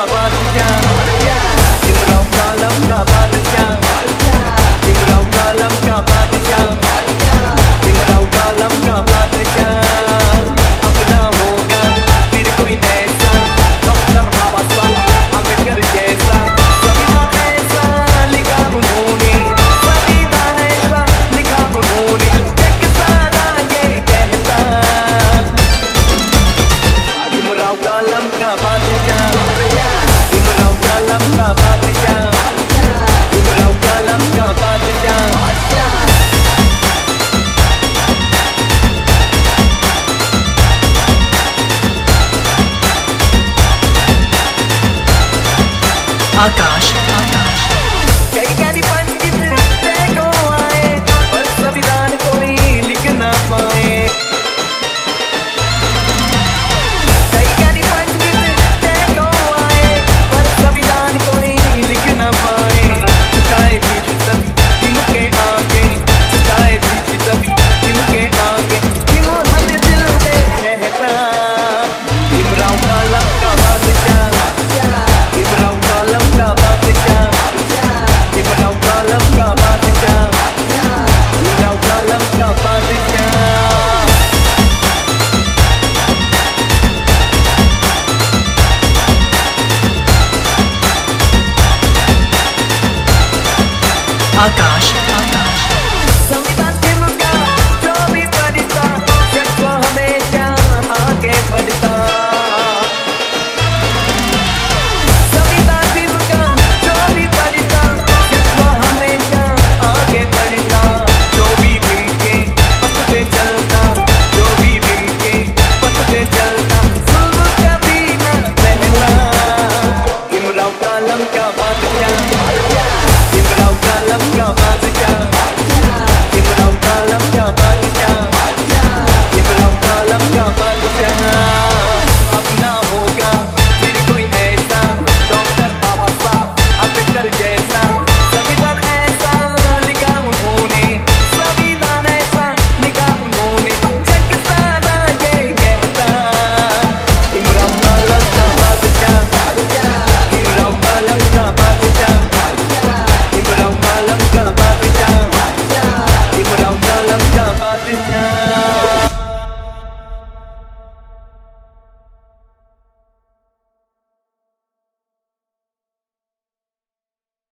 का बादशाह, इमरान कालम का बादशाह, इमरान कालम का बादशाह, इमरान कालम का बादशाह। अपना होगा फिर कोई ऐसा, डॉक्टर बाबा साहब अम्बेडकर जैसा। संविधान ऐसा लिखा उन्होंने, संविधान ऐसा लिखा उन्होंने। एक सारा ये कहता, इमरान कालम का बादशाह, इमरान कालम का बादशाह, इमरान कालम का बादशाह। आकाश आकाश कई ज्ञानी पंडित देखो आए, पर संविधान कोई लिख ना पाए। कई ज्ञानी पंडित देखो आए, पर संविधान कोई लिख ना पाए। झुकाए पीठ सभी इनके आगे, झुकाए पीठ सभी इनके आगे। इन्होंने दिल में कहता, इमरान कालम का बादशाह, इमरान कालम का बादशाह, इमरान कालम का बादशाह, इमरान कालम का बादशाह। आकाश